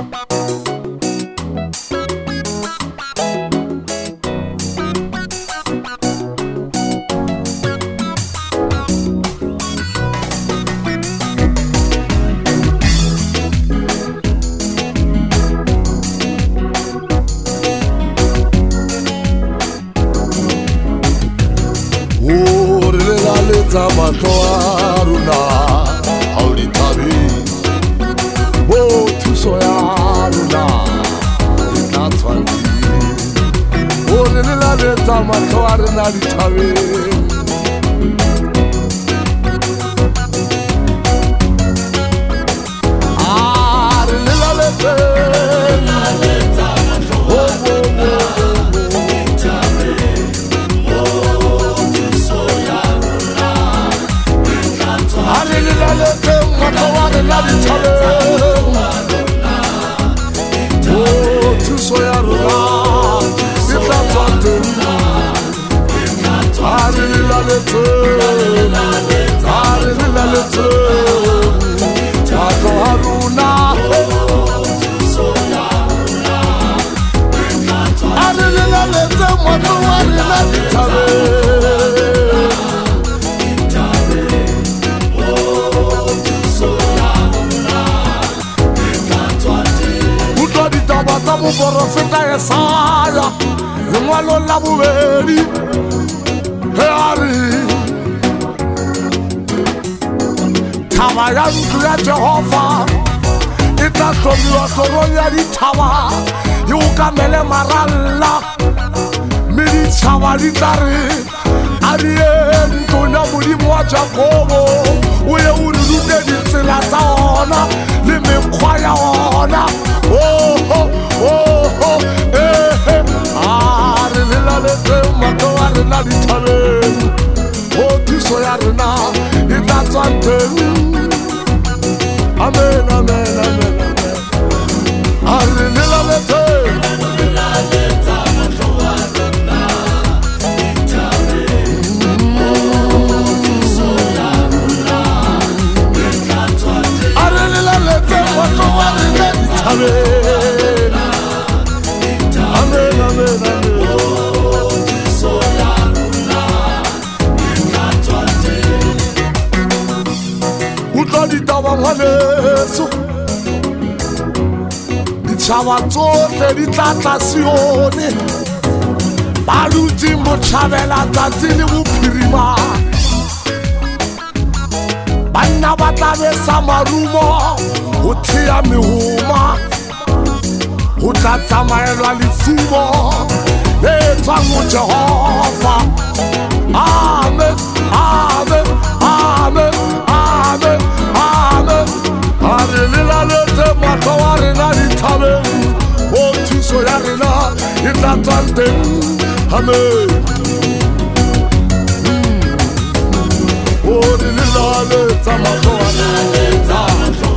Matoruna auritabi o tusoyaruna itatwanti o nela leta matoruna auritabi nela leta Borofeta Yesaya, Mwalo Labuveri, Heari, Tamayantu ya Jehovah, Itakomiwa Koronya Litawa, Yukamele Marala, Miri Chawalitari, Ariento na mulimu wa Jakobo, Uye urulude nitilata ona, Limemkwaya ona, oh, oh, oh, oh, eh, arina lete mato arina litale, oh, tiso yarina, itatwante, amen, amen, amen, amen, arina lete. Amen, amen, amen. Udolita wangalesu, ichawatote litatasione, baludimbo chavela tatili upirima, bana batabe samarumo, utia mihuma. Utatamayelwa lifumo letwangu Jehova. Amen, amen, amen, amen, amen. Arelila lete matawarina litabe, o tiso yarina itatante. Amen. Orelila lete matawarina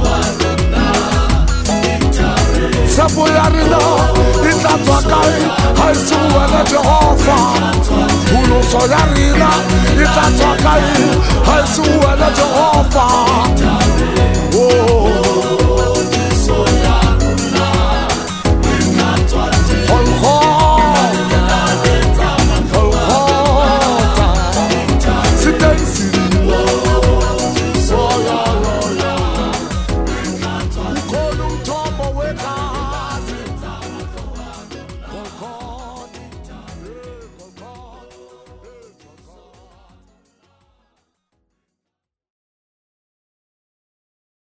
Saboyarina, itatwakai, haisuwele Jehova. Ulosoyarina, itatwakai, haisuwele Jehova.